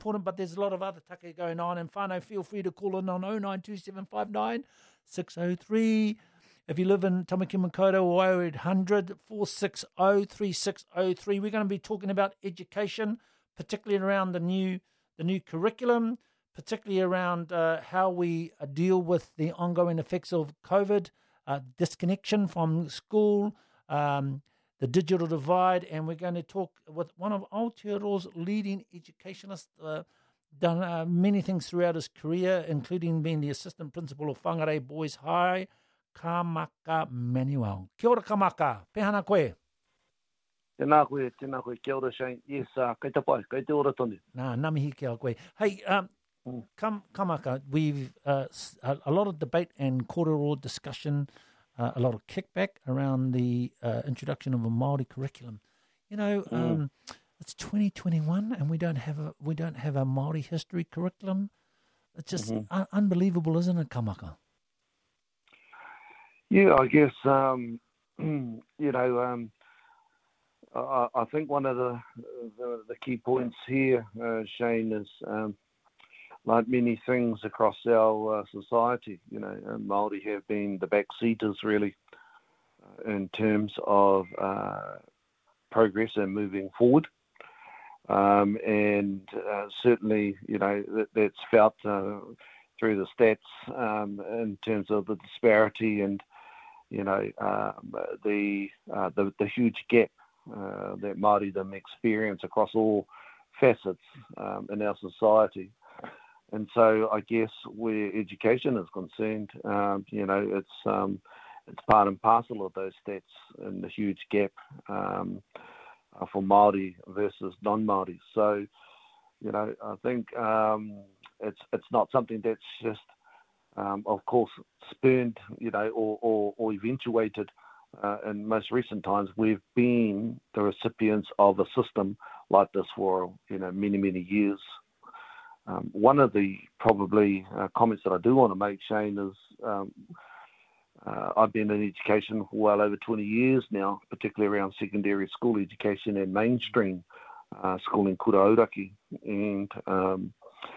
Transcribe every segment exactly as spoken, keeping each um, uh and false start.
important, but there's a lot of other take going on. And whānau, feel free to call in on oh nine two seven five nine six oh three. If you live in Tamaki Makaurau, or oh eight hundred, four six oh, three six oh three. We're going to be talking about education, particularly around the new the new curriculum, particularly around uh, how we uh, deal with the ongoing effects of COVID, uh, disconnection from school, um, the digital divide, and we're going to talk with one of Aotearoa's leading educationalists, uh, done uh, many things throughout his career, including being the assistant principal of Whangarei Boys High, Kamaka Manuel. Kia ora, Kamaka. Pehana koe? Tēnā koe, tēnā koe. Kia ora, Shane. Yes, uh, kei te pai, kei te ora tonu. Nā, namihi kia koe. Hey, um, mm. Kam, Kamaka, we've uh, a, a lot of debate and kōrero discussion, uh, a lot of kickback around the uh, introduction of a Māori curriculum. You know, mm. um, it's twenty twenty-one and we don't have a we don't have a Māori history curriculum. It's just mm-hmm. un- unbelievable, isn't it, Kamaka? Yeah, I guess, um, you know, um, I, I think one of the, the, the key points here, uh, Shane, is um, like many things across our uh, society, you know, uh, Māori have been the backseaters really uh, in terms of uh, progress and moving forward. Um, and uh, certainly, you know, that, that's felt uh, through the stats um, in terms of the disparity and you know, um, the, uh, the the huge gap uh, that Māoridom experience across all facets um, in our society. And so I guess where education is concerned, um, you know, it's um, it's part and parcel of those stats and the huge gap um, uh, for Māori versus non-Māori. So, you know, I think um, it's it's not something that's just Um, of course, spurned, you know, or, or, or eventuated uh, in most recent times. We've been the recipients of a system like this for, you know, many, many years. Um, one of the probably uh, comments that I do want to make, Shane, is um, uh, I've been in education for well over twenty years now, particularly around secondary school education and mainstream uh, school in Kurauraki. And um,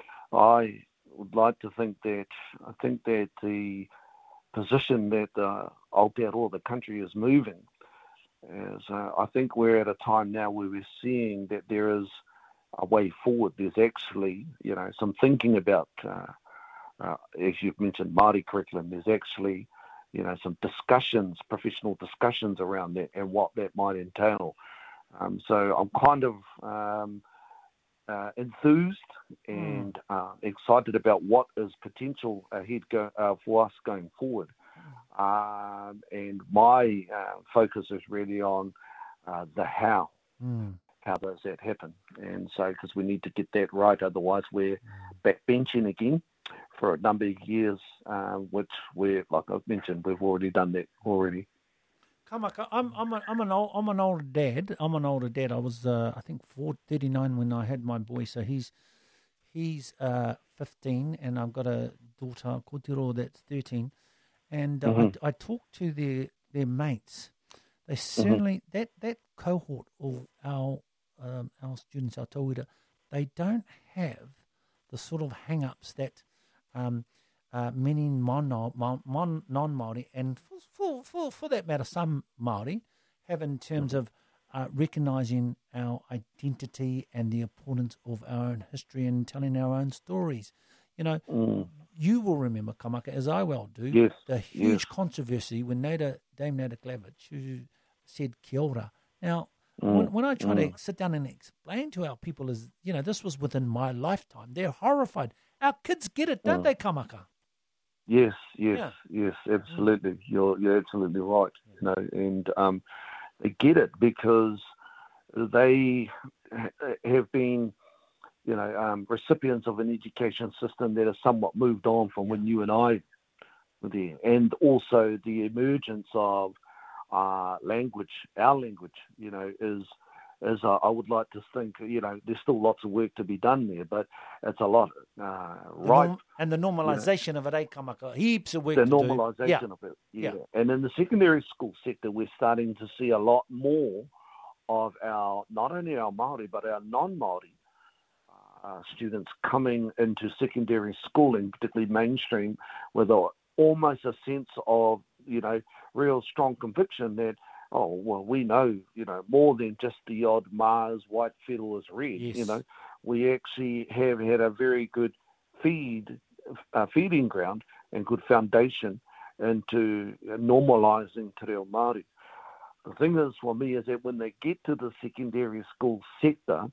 I would like to think that I think that the position that uh, Aotearoa, the country, is moving is uh, I think we're at a time now where we're seeing that there is a way forward. There's actually, you know, some thinking about, uh, uh, as you've mentioned, Māori curriculum. There's actually, you know, some discussions, professional discussions around that and what that might entail. Um, so I'm kind of um, Uh, enthused and mm. uh, excited about what is potential ahead go, uh, for us going forward. Um, and my uh, focus is really on uh, the how. Mm. How does that happen? And so, because we need to get that right, otherwise we're backbenching again for a number of years, uh, which we're, like I've mentioned, we've already done that already. Kamaka, I'm I'm a, I'm an old I'm an older dad. I'm an older dad. I was uh, I think four, thirty-nine when I had my boy. So he's he's uh, fifteen, and I've got a daughter, Kotiro, that's thirteen. And uh, mm-hmm. I I talked to their their mates. They certainly mm-hmm. that that cohort of our um, our students, our tauira, they don't have the sort of hang-ups that um, Uh, many mon, mon, non-Māori, and for, for, for, for that matter, some Māori, have in terms mm-hmm. of uh, recognising our identity and the importance of our own history and telling our own stories. You know, mm. you will remember, Kamaka, as I well do, yes. the huge yes. controversy when Nada, Dame Nada Glavich, who said kia ora. Now, mm. when, when I try mm. to sit down and explain to our people, is you know, this was within my lifetime, they're horrified. Our kids get it, don't mm. they, Kamaka? Yes, yes, yeah. yes, absolutely. You're you're absolutely right. You know, and um, they get it because they have been, you know, um, recipients of an education system that has somewhat moved on from when you and I were there, and also the emergence of uh, language. Our language, you know, is. As uh, I would like to think, you know, there's still lots of work to be done there, but it's a lot, uh, right? Norm- and the normalisation you know, of it, eh, Kamaka? Heaps of work the to do. The normalisation yeah. of it, yeah. yeah. And in the secondary school sector, we're starting to see a lot more of our, not only our Māori, but our non-Māori uh, uh, students coming into secondary schooling, particularly mainstream, with a, almost a sense of, you know, real strong conviction that, oh, well, we know, you know, more than just the odd Mars, white fetal is red, Yes. you know. We actually have had a very good feed, uh, feeding ground and good foundation into normalising te reo Māori. The thing is, for me, is that when they get to the secondary school sector,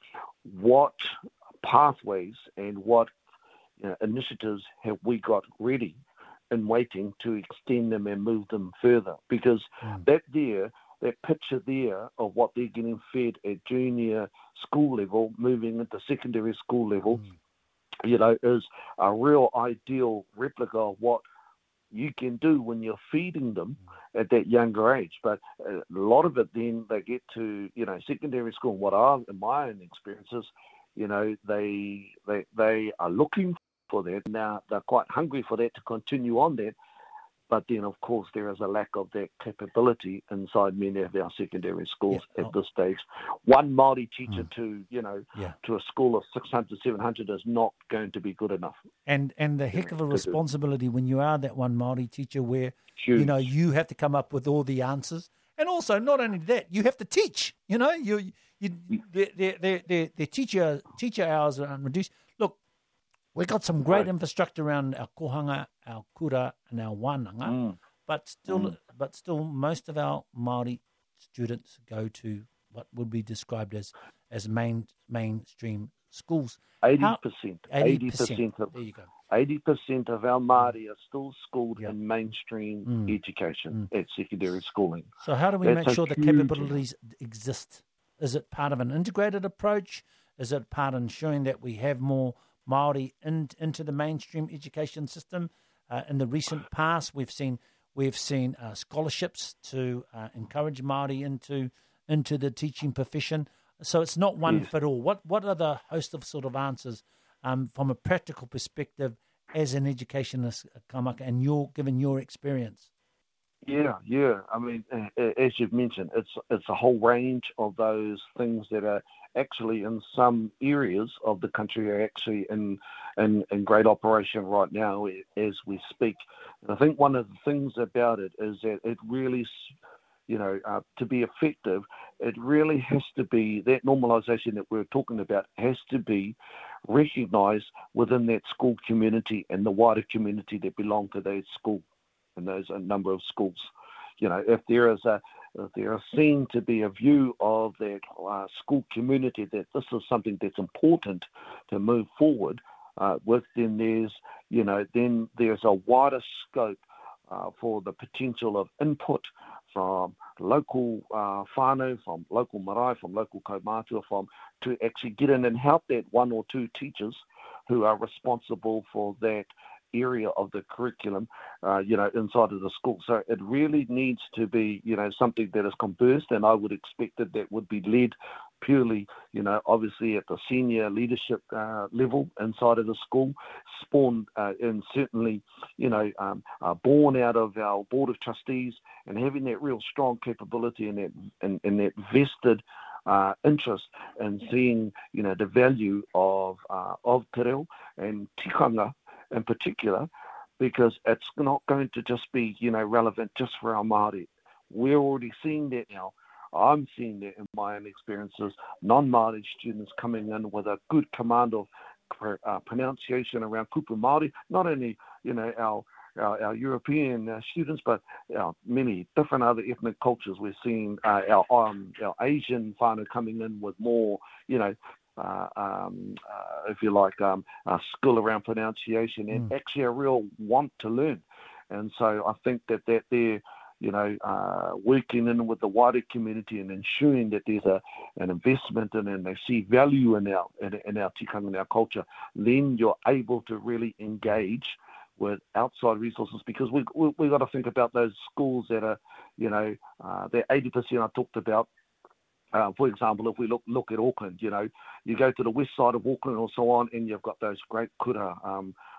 what pathways and what, you know, initiatives have we got ready and waiting to extend them and move them further? Because mm. that there, that picture there of what they're getting fed at junior school level, moving into secondary school level, mm. you know, is a real ideal replica of what you can do when you're feeding them at that younger age. But a lot of it then they get to, you know, secondary school. And what I've, in my own experiences, you know, they they they are looking for that. Now they're quite hungry for that to continue on that. But then, of course, there is a lack of that capability inside many of our secondary schools yeah. at this stage. One Māori teacher mm. to, you know, yeah. to a school of six hundred, seven hundred is not going to be good enough. And and the heck of a responsibility when you are that one Māori teacher where, Huge. you know, you have to come up with all the answers. And also, not only that, you have to teach. You know, you you their their their, their teacher teacher hours are reduced. Look, we've got some great right. infrastructure around our kohanga, our kura, and our wānanga, mm. but still, mm. but still, most of our Māori students go to what would be described as as main mainstream schools. Eighty percent, eighty percent of there you go. Eighty percent of our Māori are still schooled yep. in mainstream mm. education mm. at secondary schooling. So, how do we That's make sure the capabilities amount. exist? Is it part of an integrated approach? Is it part of ensuring that we have more Māori in, into the mainstream education system? Uh, in the recent past, we've seen we've seen uh, scholarships to uh, encourage Māori into into the teaching profession. So it's not one yes. fit all. What what are the host of sort of answers um, from a practical perspective as an educationist, Kamaka, and you're given your experience? Yeah, yeah. I mean, as you've mentioned, it's it's a whole range of those things that are actually in some areas of the country are actually in, in, in great operation right now as we speak. And I think one of the things about it is that it really, you know, uh, to be effective, it really has to be, that normalisation that we're talking about has to be recognised within that school community and the wider community that belong to that school and those a number of schools. You know, if there is a if there is seen to be a view of that uh, school community that this is something that's important to move forward uh, with, then there's, you know, then there's a wider scope uh, for the potential of input from local uh, whānau, from local marae, from local kaumātua, from to actually get in and help that one or two teachers who are responsible for that area of the curriculum, uh, you know, inside of the school. So it really needs to be, you know, something that is conversed, and I would expect that that would be led purely, you know, obviously at the senior leadership uh, level inside of the school, spawned uh, and certainly, you know, um, uh, born out of our Board of Trustees and having that real strong capability and that, and, and that vested uh, interest in seeing, you know, the value of, uh, of te reo and tikanga in particular, because it's not going to just be, you know, relevant just for our Māori. We're already seeing that now. I'm seeing that in my own experiences, non-Māori students coming in with a good command of uh, pronunciation around kupu Māori, not only, you know, our our, our European uh, students, but our many different other ethnic cultures. We're seeing uh, our um, our Asian whānau coming in with more, you know, Uh, um, uh, if you like, um, uh, skill around pronunciation and mm. actually a real want to learn. And so I think that, that they're, you know, uh, working in with the wider community and ensuring that there's a, an investment in and they see value in our, in, in our tikanga and our culture, then you're able to really engage with outside resources, because we we, we got to think about those schools that are, you know, uh, that eighty percent I talked about. Uh, for example, if we look look at Auckland, you know, you go to the west side of Auckland or so on, and you've got those great kura, um,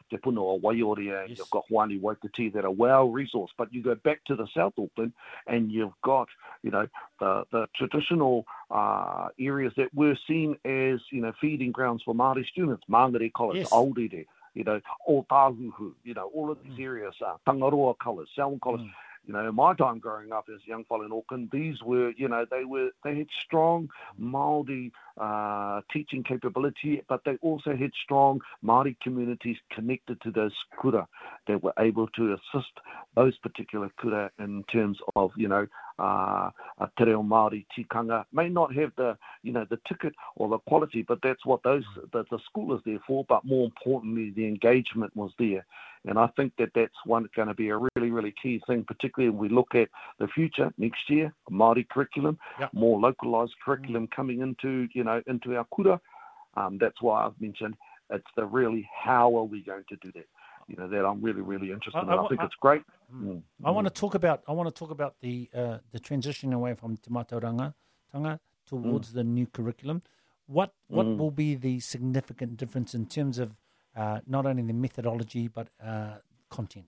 Te Puna o Waiore, Yes. you've got Huani Waititi that are well resourced. But you go back to the South Auckland and you've got, you know, the, the traditional uh, areas that were seen as, you know, feeding grounds for Māori students, Mangere College, Yes. Aorere, you know, Otahuhu, you know, all of these Mm. areas, uh, Tangaroa College, Selwyn College. Mm. You know, in my time growing up as a young fellow in Auckland, these were, you know, they were they had strong Māori uh, teaching capability, but they also had strong Māori communities connected to those kura that were able to assist those particular kura in terms of, you know, uh, a te reo Māori tikanga. May not have the, you know, the ticket or the quality, but that's what those the, the school is there for. But more importantly, the engagement was there. And I think that that's one going to be a really, really key thing, particularly when we look at the future next year, a Māori curriculum, Yep. more localised curriculum coming into, you know, into our kura. Um, that's why I've mentioned it's the really how are we going to do that. You know, that I'm really, really interested I- in. I I, wa- think I- it's great. Mm. Mm. I want to talk about I want to talk about the uh, the transition away from Te Mātauranga tanga towards the new curriculum. What what Mm. will be the significant difference in terms of uh, not only the methodology but uh, content?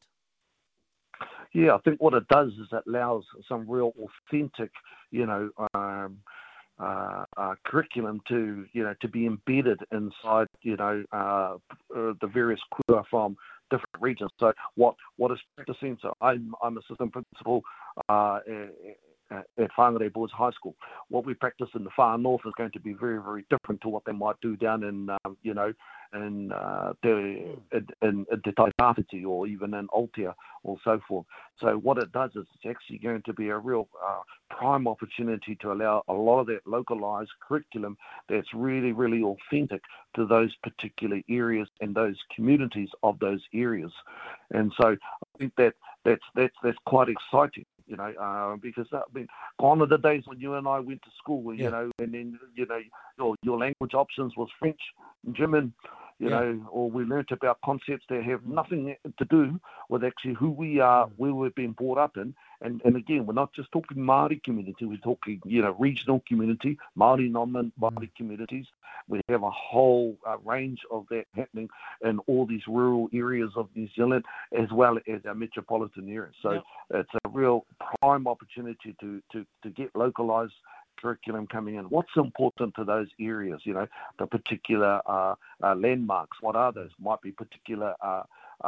Yeah, I think what it does is it allows some real authentic, you know, um, uh, uh, curriculum to, you know, to be embedded inside, you know, uh, uh, the various kura from different regions. So what what is practicing? So I'm I'm assistant principal uh, at, at Whangarei Boys High School. What we practice in the far north is going to be very, very different to what they might do down in, um, you know, in, uh, te, in, in, in Te Taitawhiti or even in Aotea or so forth. So what it does is it's actually going to be a real uh, prime opportunity to allow a lot of that localised curriculum that's really, really authentic to those particular areas and those communities of those areas. And so I think that that's that's that's quite exciting. You know, uh, because I mean, gone are the days when you and I went to school, you Yeah. know, and then, you know, your, your language options was French, German, you Yeah. know, or we learnt about concepts that have Mm. nothing to do with actually who we are, where we've been brought up in. And, and again, we're not just talking Māori community, we're talking, you know, regional community, Māori, non-Māori communities. We have a whole uh, range of that happening in all these rural areas of New Zealand, as well as our metropolitan areas. So Yep. it's a real prime opportunity to, to, to get localised curriculum coming in. What's important to those areas, you know, the particular uh, uh, landmarks, what are those? Might be particular uh,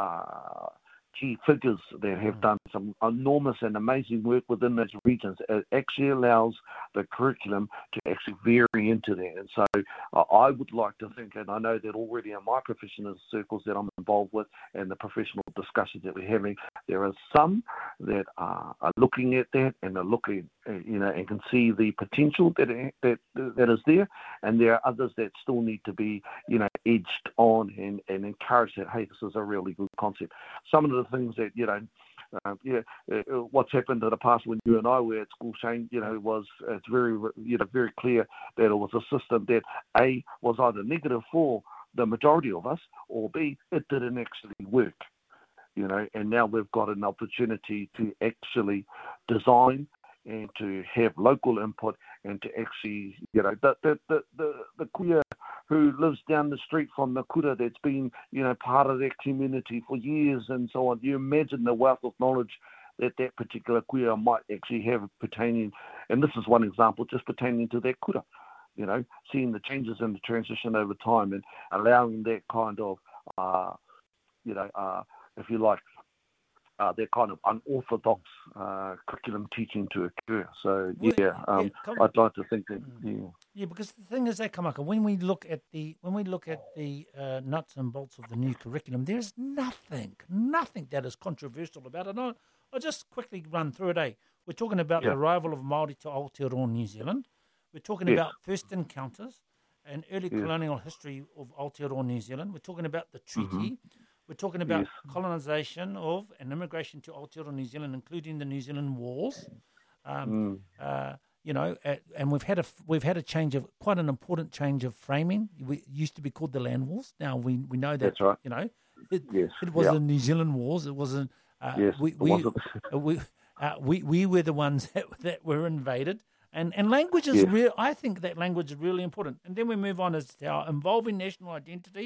uh, key figures that have done some enormous and amazing work within those regions. It actually allows the curriculum to actually vary into that. And so uh, I would like to think, and I know that already in my professional circles that I'm involved with and the professional discussions that we're having, there are some that are, are looking at that and are looking, uh, you know, and can see the potential that, that that is there. And there are others that still need to be, you know, edged on and, and encouraged that, hey, this is a really good concept. Some of the things that, you know, uh, yeah, uh, what's happened in the past when you and I were at school, Shane, you know, was it's very, you know, very clear that it was a system that A, was either negative for the majority of us, or B, it didn't actually work. You know, and now we've got an opportunity to actually design and to have local input and to actually, you know, the the the the, the kuia who lives down the street from the kura that's been, you know, part of that community for years and so on. You imagine the wealth of knowledge that that particular kuia might actually have pertaining, and this is one example, just pertaining to that kura. You know, seeing the changes and the transition over time and allowing that kind of, uh, you know, uh, if you like, uh, that kind of unorthodox uh, curriculum teaching to occur. So, Well, yeah, um, yeah, come- I'd like to think that, yeah. Yeah, because the thing is that, Kamaka, when we look at the when we look at the uh, nuts and bolts of the new curriculum, there's nothing, nothing that is controversial about it. I'll, I'll just quickly run through it. Eh? We're talking about Yeah. the arrival of Māori to Aotearoa, New Zealand. We're talking Yes. about first encounters and early Yes. colonial history of Aotearoa, New Zealand. We're talking about the treaty. Mm-hmm. We're talking about Yes. colonisation of and immigration to Aotearoa, New Zealand, including the New Zealand Wars. Um, Mm. uh, you know, uh, and we've had a we've had a change of quite an important change of framing. We it used to be called the Land Wars. Now we we know that. That's right. You know, it, Yes. it was Yeah. the New Zealand Wars. It wasn't. Uh, Yes. we it we wasn't. uh, we, uh, we we were the ones that, that were invaded. And and language is Yes. real. I think that language is really important. And then we move on as to our involving national identity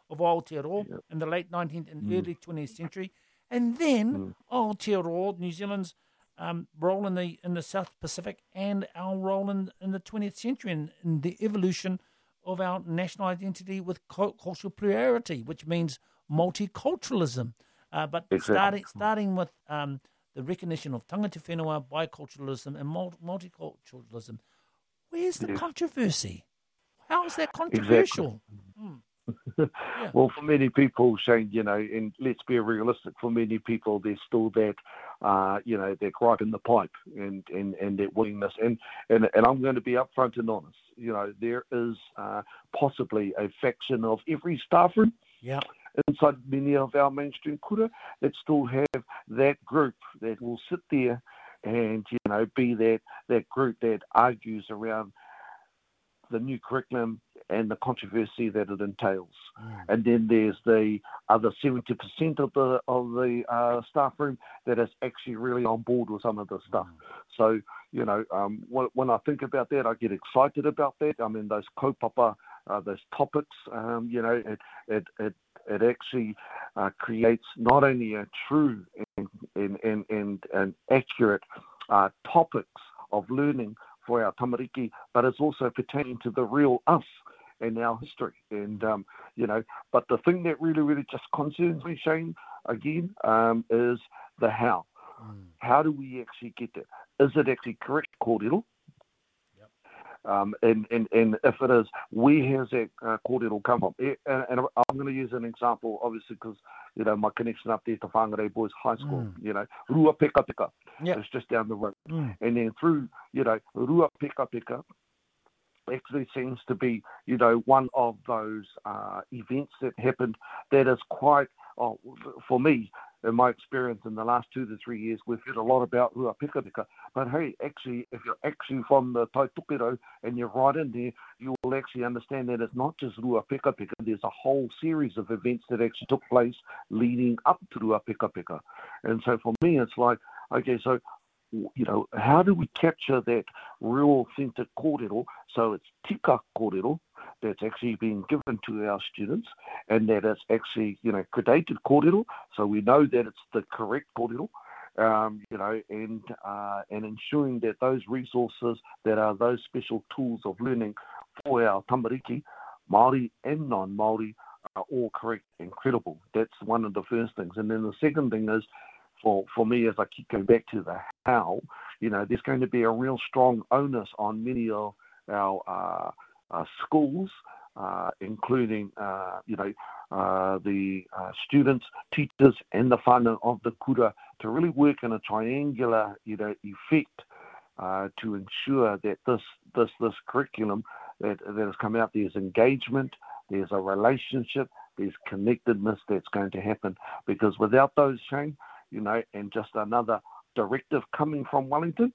of Aotearoa yeah. in the late nineteenth and Mm. early twentieth century. And then Mm. Aotearoa, New Zealand's um, role in the in the South Pacific, and our role in, in the twentieth century in, in the evolution of our national identity with cu- cultural plurality, which means multiculturalism. Uh, but Exactly. starting starting with um, the recognition of tangata whenua, biculturalism, and multi- multiculturalism. Where's the Yes. controversy? How is that Exactly. controversial? Mm. Yeah. Well, for many people, Shane, you know, and let's be realistic, for many people, there's still that, uh, you know, that gripe in the pipe and, and, and that willingness. And, and, and I'm going to be upfront and honest. You know, there is uh, possibly a faction of every staff room Yeah. inside many of our mainstream kura that still have that group that will sit there and, you know, be that, that group that argues around the new curriculum and the controversy that it entails. Mm. And then there's the other seventy percent of the of the uh, staff room that is actually really on board with some of the stuff. Mm. So, you know, um, when, when I think about that, I get excited about that. I mean, those kaupapa, uh, those topics, um, you know, it it it, it actually uh, creates not only a true and and and, and, and accurate uh, topics of learning for our tamariki, but it's also pertaining to the real us and our history. And, um, you know, but the thing that really, really just concerns me, Shane, again, um, is the how. Mm. How do we actually get there? Is it actually correct kōrero? Yep. Um, and, and, and if it is, where has that uh, kōrero come from? And, and I'm going to use an example, obviously, because, you know, my connection up there to Whangarei Boys High School, Mm. you know, Rua Peka Peka. Yep. It's just down the road. Mm. And then through, you know, Rua Peka Peka actually seems to be, you know, one of those uh, events that happened that is quite, oh, for me, in my experience in the last two to three years, we've heard a lot about Rua Peka Peka. But hey, actually, if you're actually from the Taitokero and you're right in there, you will actually understand that it's not just Rua Peka Peka. There's a whole series of events that actually took place leading up to Rua Peka Peka. And so for me, it's like, okay, so, you know, how do we capture that real authentic kōrero so it's tika kōrero that's actually being given to our students and that it's actually, you know, credited kōrero, so we know that it's the correct kōrero, um, you know, and uh, and ensuring that those resources that are those special tools of learning for our tamariki, Māori and non-Māori, are all correct and credible. That's one of the first things. And then the second thing is, For, for me, as I keep going back to the how, you know, there's going to be a real strong onus on many of our uh, uh, schools, uh, including, uh, you know, uh, the uh, students, teachers, and the whānau of the kura to really work in a triangular, you know, effect uh, to ensure that this this this curriculum that that has come out, there's engagement, there's a relationship, there's connectedness that's going to happen. Because without those, Shane, you know, and just another directive coming from Wellington,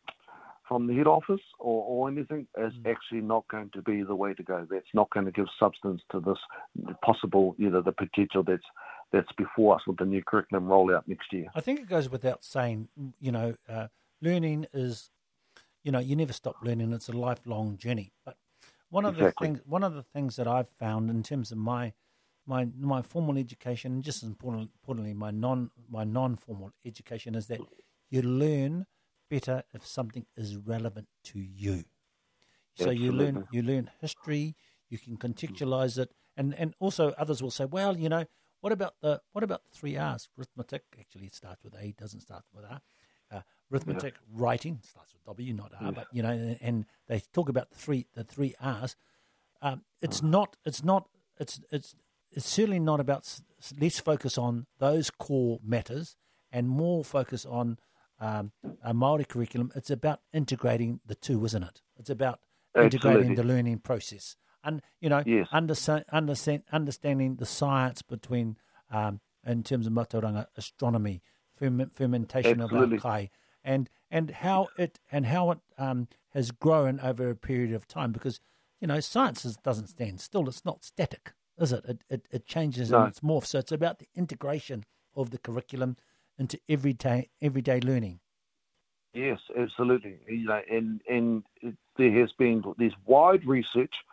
from the head office or, or anything, is mm. actually not going to be the way to go. That's not going to give substance to this possible, you know, the potential that's that's before us with the new curriculum rollout next year. I think it goes without saying, you know, uh, learning is, you know, you never stop learning. It's a lifelong journey. But one of exactly. the things, one of the things that I've found in terms of my My my formal education, and just as important, importantly, my non my non formal education, is that you learn better if something is relevant to you. So Absolutely. you learn you learn history, you can contextualize it, and, and also others will say, well, you know, what about the what about the three R's? Arithmetic actually it starts with A, doesn't start with R. Uh, arithmetic, yeah. Writing starts with W, not R, yeah. but you know, and they talk about the three the three R's. Um, it's oh. not it's not it's it's It's certainly not about, let's focus on those core matters and more focus on um, a Māori curriculum. It's about integrating the two, isn't it? It's about Absolutely. integrating the learning process. And, you know, yes. understand, understand, understanding the science between, um, in terms of Mātauranga, astronomy, ferment, fermentation Absolutely. of our kai, and, and how it, and how it um, has grown over a period of time. Because, you know, science is, doesn't stand still. It's not static. Is it? It it, it changes no. and it's morphs. So it's about the integration of the curriculum into everyday everyday learning. Yes, absolutely. You know, and and it, there has been this wide research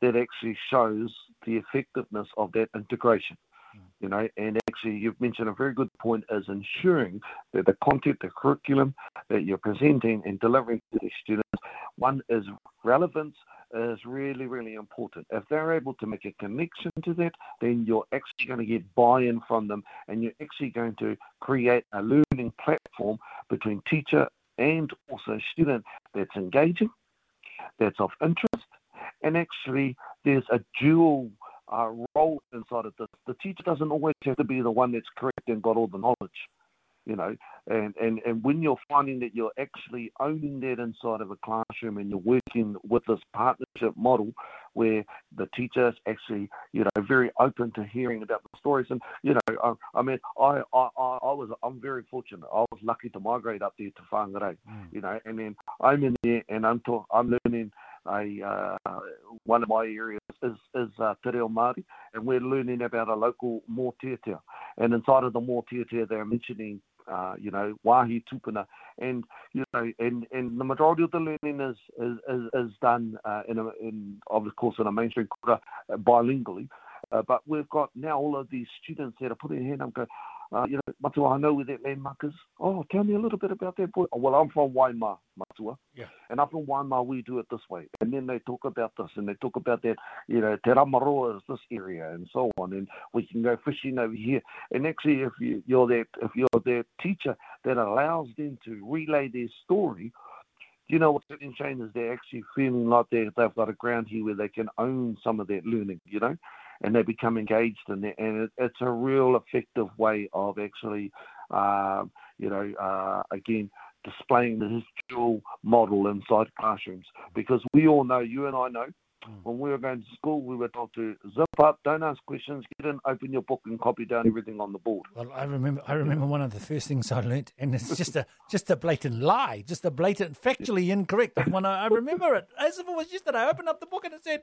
that actually shows the effectiveness of that integration. You know, and actually you've mentioned a very good point is ensuring that the content, the curriculum that you're presenting and delivering to the students, one is relevance is really, really important. If they're able to make a connection to that, then you're actually going to get buy-in from them, and you're actually going to create a learning platform between teacher and also student that's engaging, that's of interest, and actually there's a dual uh, role inside of this. The teacher doesn't always have to be the one that's correct and got all the knowledge, you know, and, and, and when you're finding that you're actually owning that inside of a classroom and you're working with this partnership model where the teacher is actually, you know, very open to hearing about the stories. And, you know, I, I mean, I, I, I was, I'm very fortunate. I was lucky to migrate up there to Whangarei, mm. you know, and then I'm in there and I'm, talk, I'm learning a, uh, one of my areas is, is uh, Te Reo Māori, and we're learning about a local mōtiatia. And inside of the mōtiatia, they're mentioning Uh, you know, wāhi tupuna, and you know, and, and the majority of the learning is is, is, is done uh, in, a, in of course in a mainstream kura uh, bilingually, uh, but we've got now all of these students that are putting their hand up, go, uh, you know, Matua, I know where that landmark is. Oh, tell me a little bit about that, boy. Oh, well, I'm from Waima, Matua, yeah, and up in Waima we do it this way, and then they talk about this, and they talk about that, you know, Te Ramaroa is this area, and so on, and we can go fishing over here. And actually, if you, you're that, if you're that teacher that allows them to relay their story, you know what's happening, Shane, is they're actually feeling like they they've got a ground here where they can own some of that learning, you know, and they become engaged in that, and it, it's a real effective way of actually, uh, you know, uh, again, displaying the dual model inside classrooms. Because we all know, you and I know, mm. when we were going to school, we were told to zip up, don't ask questions, get in, open your book and copy down everything on the board. Well, I remember I remember one of the first things I learnt, and it's just a just a blatant lie, just a blatant, factually incorrect. When I, I remember it, as if it was yesterday, I opened up the book and it said,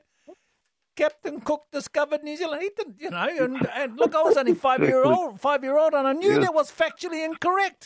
Captain Cook discovered New Zealand. He didn't, you know, and, and look, I was only five year old, five year old, and I knew yeah. that was factually incorrect.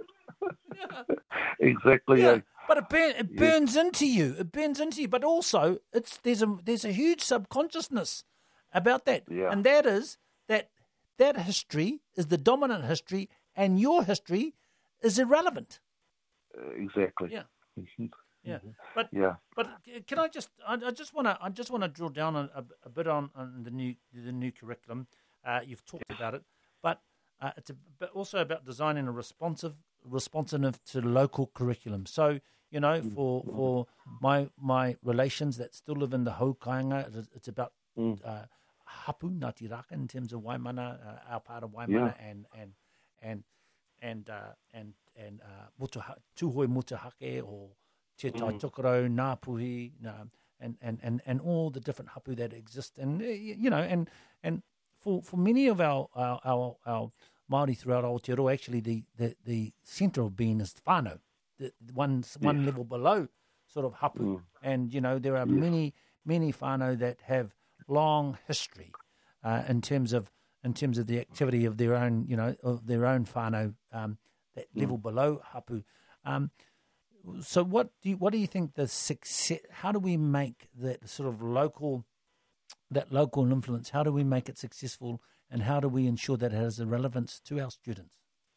Yeah. Exactly. Yeah. Yeah. But it, burn, it burns yeah. into you. It burns into you. But also, it's there's a there's a huge subconsciousness about that, yeah. and that is that that history is the dominant history, and your history is irrelevant. Uh, exactly. Yeah. Yeah, but yeah. but can I just I, I just want to I just want to drill down a, a, a bit on, on the new the new curriculum. Uh, you've talked about it, but uh, it's a, but also about designing a responsive responsive to local curriculum. So you know, for for my my relations that still live in the Haukainga, it's, it's about mm. uh, hapu Ngāti Raka in terms of Waimana, uh, our part of Waimana, yeah. and and and and uh, and and uh, mutuha, Tuhoi Mutahake or Te Tai Tokorau, Ngāpuhi, um, and, and, and, and all the different hapu that exist. And, you know, and and for, for many of our, our, our, our Māori throughout Aotearoa, actually the, the, the centre of being is whānau, the one, yes. one level below sort of hapu. Mm. And, you know, there are yes. many, many whānau that have long history uh, in terms of in terms of the activity of their own, you know, of their own whānau, um, that level mm. below hapu. Um, So what do you, what do you think the success? How do we make that sort of local, that local influence? How do we make it successful, and how do we ensure that it has a relevance to our students?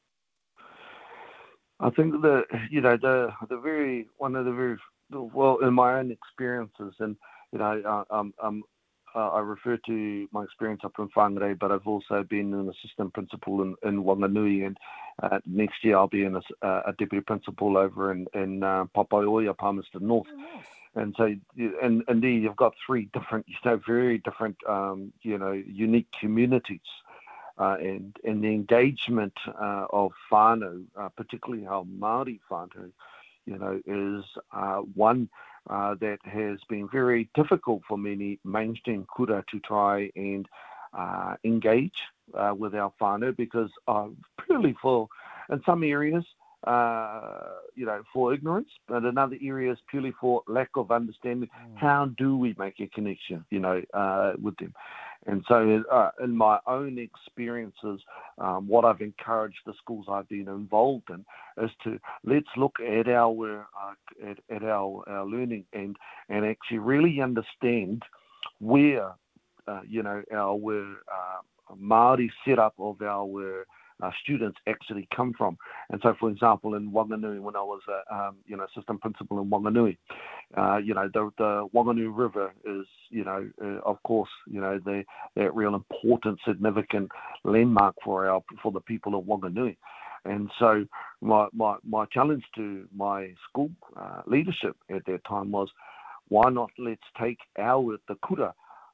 I think the you know the the very one of the very well in my own experiences, and you know uh, um um. Uh, I refer to my experience up in Whangarei, but I've also been an assistant principal in, in Wanganui, and uh, next year I'll be in a, a deputy principal over in, in uh, Papaioia, Palmerston North. Oh, nice. And so, and indeed, you've got three different, you know, very different, um, you know, unique communities, uh, and and the engagement uh, of whānau, uh, particularly our Māori whānau, you know, is uh, one. Uh, that has been very difficult for many mainstream kura to try and uh, engage uh, with our whānau because uh, purely for, in some areas, uh, you know, for ignorance, but in other areas purely for lack of understanding. Mm. How do we make a connection, you know, uh, with them? And so uh, in my own experiences, um, what I've encouraged the schools I've been involved in is to let's look at our uh, at, at our, our learning and, and actually really understand where, uh, you know, our uh, Māori setup of our uh, students actually come from. And so, for example, in Wanganui, when I was a um, you know, assistant principal in Wanganui, uh, you know, the, the Wanganui River is, you know, uh, of course, you know, the, that real important, significant landmark for our for the people of Wanganui. And so my, my, my challenge to my school uh, leadership at that time was, why not let's take our the kura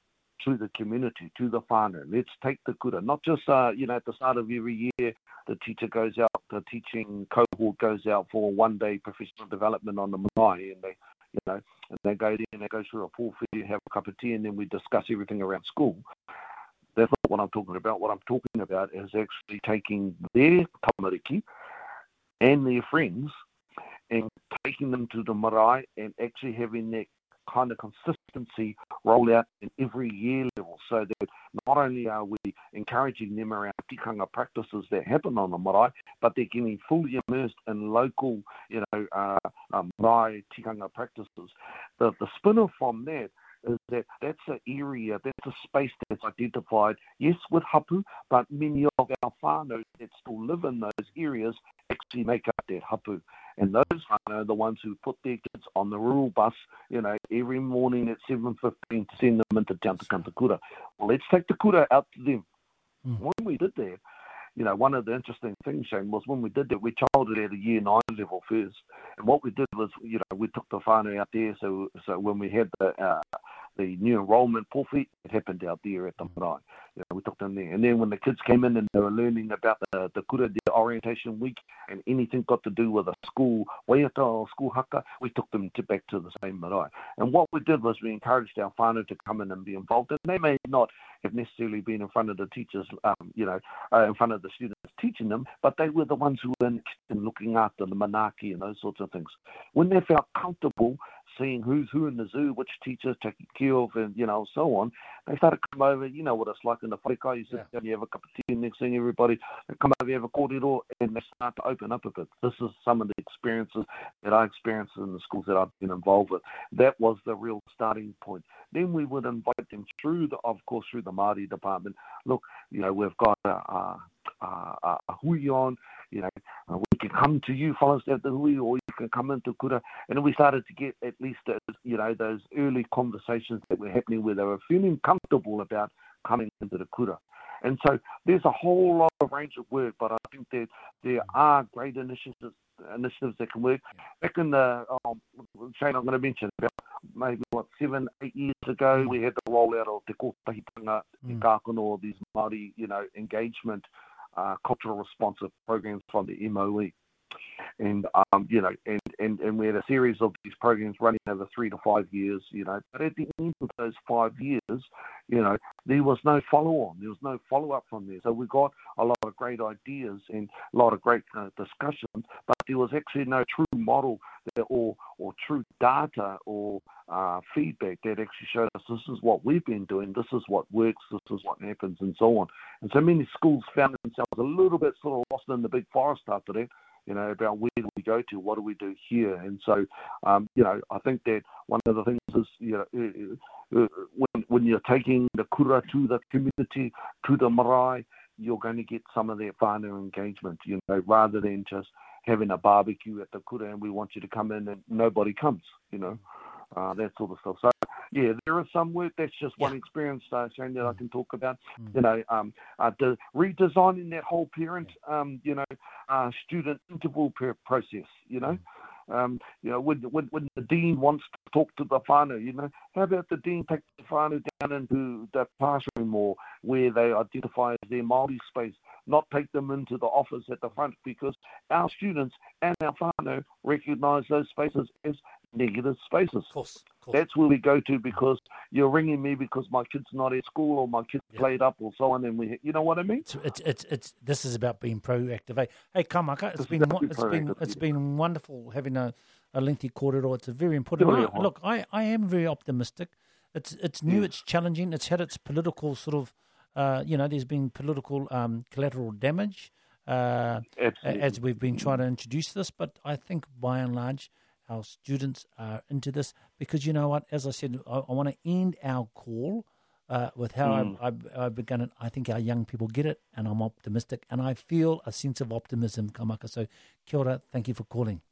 to the community, to the whānau. Let's take the kura. Not just, uh, you know, at the start of every year, the teacher goes out, the teaching cohort goes out for one day professional development on the marae, and they, you know, and they go there and they go through a full feed, have a cup of tea, and then we discuss everything around school. That's not what I'm talking about. What I'm talking about is actually taking their tamariki and their friends and taking them to the marae and actually having that kind of consistency roll out in every year level, so that not only are we encouraging them around tikanga practices that happen on the marae, but they're getting fully immersed in local, you know, uh, uh, marae tikanga practices. The, the spin-off from that is that that's an area, that's a space that's identified, yes, with hapu, but many of our whānau that still live in those areas actually make up that hapu. And those whānau are the ones who put their kids on the rural bus, you know, every morning at seven fifteen to send them into Te Antikanta Kura. Well, let's take the kura out to them. Mm. When we did that, you know, one of the interesting things, Shane, was when we did that, we trialled it at a year nine level first. And what we did was, you know, we took the whānau out there. So so when we had the uh, the new enrollment porphy, it happened out there at the marae. You know, we took them there. And then when the kids came in and they were learning about the, the kura, the orientation week, and anything got to do with a school waiata or school haka, we took them to back to the same marae. And what we did was we encouraged our whānau to come in and be involved. And they may not have necessarily been in front of the teachers, um, you know, uh, in front of the students teaching them, but they were the ones who were in looking after the manaki and those sorts of things. When they felt comfortable seeing who's who in the zoo, which teachers taking care of, and, you know, so on, they started to come over. You know what it's like in the wharekai, you sit yeah. down, you have a cup of tea, and next thing everybody they come over, you have a kōrero, and they start to open up a bit. This is some of the experiences that I experienced in the schools that I've been involved with. That was the real starting point. Then we would invite them through, the, of course, through the Māori department. Look, you know, we've got a, a, a, a hui on, you know, uh, we can come to you, fellas, at the hui, or you can come into kura. And then we started to get at least, uh, you know, those early conversations that were happening where they were feeling comfortable about coming into the kura. And so there's a whole lot of range of work, but I think that there are great initiatives initiatives that can work. Back in the, um, Shane, I'm going to mention about maybe, what, seven, eight years ago, we had the rollout of Te Kotahitanga, Te Kākano, these Māori, you know, engagement, uh, cultural responsive programs from the M O E. And, um, you know, and, and, and we had a series of these programs running over three to five years, you know. But at the end of those five years, you know, there was no follow-on. There was no follow-up from there. So we got a lot of great ideas and a lot of great uh, discussions, but there was actually no true model that, or, or true data or uh, feedback that actually showed us this is what we've been doing, this is what works, this is what happens, and so on. And so many schools found themselves a little bit sort of lost in the big forest after that. You know, about where do we go to, what do we do here? And so, um, you know, I think that one of the things is, you know, when when you're taking the kura to the community, to the marae, you're going to get some of that whānau engagement, you know, rather than just having a barbecue at the kura and we want you to come in and nobody comes, you know, uh, that sort of stuff. So, yeah, there is some work. That's just one yeah. experience, uh, Shane, that I can talk about. Mm. You know, um, uh, de- redesigning that whole parent, um, you know, uh, student interval per- process. You know, mm. um, you know, when, when when the dean wants to talk to the whānau, you know, how about the dean take the whānau down into the classroom or where they identify as their Māori space, not take them into the office at the front, because our students and our whānau recognise those spaces as negative spaces. Of course, of course. That's where we go to because you're ringing me because my kid's not at school or my kid's yeah. played up or so on, and we, you know what I mean? It's it's it's, it's this is about being proactive. Hey, hey Kamaka, it's been be it's been it's yeah. been wonderful having a, a lengthy kōrero. It's a very important. Really I, look, I, I am very optimistic. It's it's new, yeah. it's challenging. It's had its political sort of, uh, you know, there's been political um, collateral damage uh, as we've been trying to introduce this. But I think by and large, our students are into this, because you know what, as I said, I, I want to end our call uh, with how Mm. I've, I've, I've begun it. I think our young people get it, and I'm optimistic, and I feel a sense of optimism, Kamaka. So kia ora, thank you for calling.